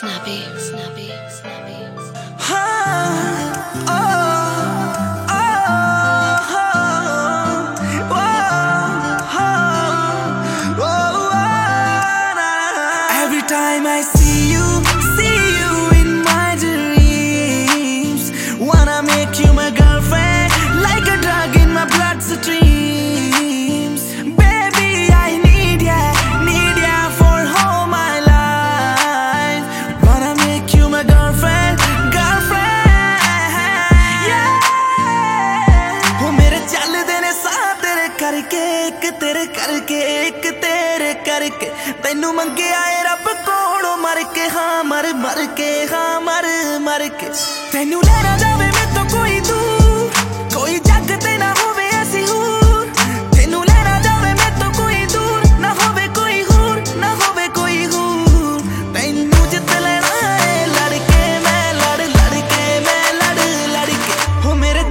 Snappy, snappy, snappy. Every time I see you in my dreams. Wanna make you my girlfriend, like a drug in my bloodstreams. Baby, I need ya for all my life. Wanna make you my girlfriend, yeah. वो मेरे चलदे ने साथ तेरे करके, एक तेरे करके, एक तेरे करके। तैनू मंगे आए रब कोलों मर के, हाँ मर के, हाँ मर के। तैनू लेना जावे मैं तो कोई दूर, कोई जग ते ना होवे ऐसी हूर। तैनू लेना जावे मैं तो कोई दूर, ना होवे कोई हूर, ना होवे कोई हूर। तैनू जित लेना है लड़के मैं, लड़के मैं, लड़के। हो मेरे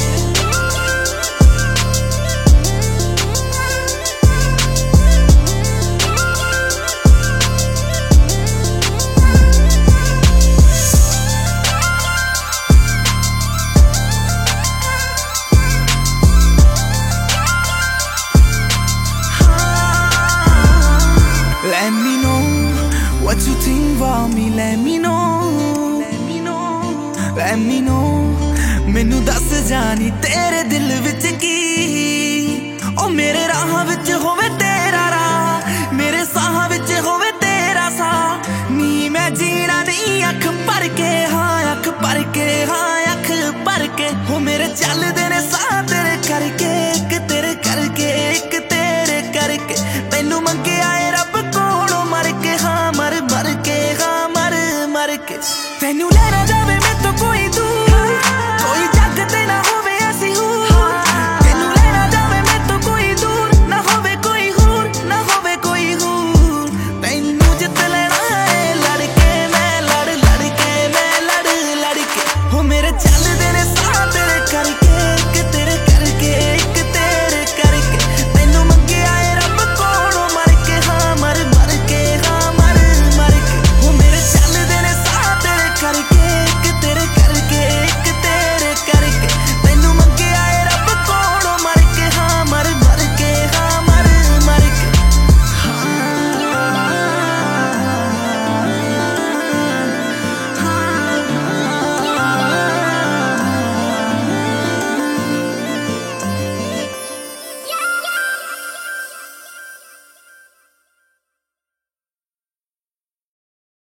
Let me know what you think about me. Let me know, let me know. मैनू दस जानी तेरे दिल विच की। ओ मेरे राह विच होवे तेरा राह, मेरे साह विच होवे तेरा साह। नी मैं जीना नहीं अख भर के, हाँ अख भर के, हाँ अख भर के। हो मेरे चलदे